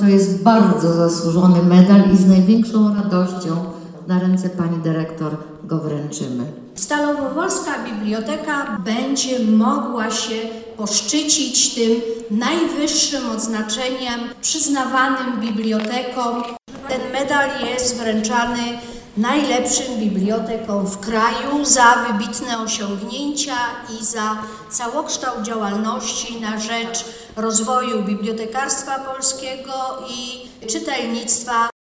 to jest bardzo zasłużony medal i z największą radością na ręce pani dyrektor go wręczymy. Stalowowolska Biblioteka będzie mogła się poszczycić tym najwyższym odznaczeniem przyznawanym bibliotekom. Ten medal jest wręczany najlepszym bibliotekom w kraju za wybitne osiągnięcia i za całokształt działalności na rzecz rozwoju bibliotekarstwa polskiego i czytelnictwa.